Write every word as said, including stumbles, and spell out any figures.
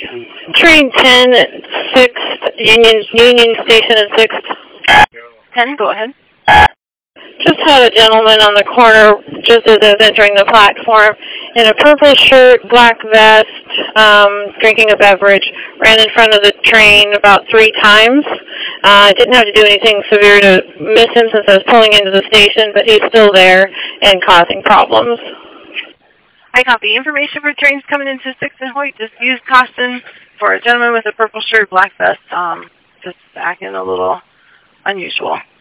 Train ten at sixth, Union, Union Station at sixth. ten, go ahead. Just had a gentleman on the corner just as I was entering the platform in a purple shirt, black vest, um, drinking a beverage, ran in front of the train about three times. I uh, didn't have to do anything severe to miss him since I was pulling into the station, but he's still there and causing problems. I copy. Information for trains coming into sixth and Hoyt. Just use caution for a gentleman with a purple shirt, black vest. Um, just acting a little unusual.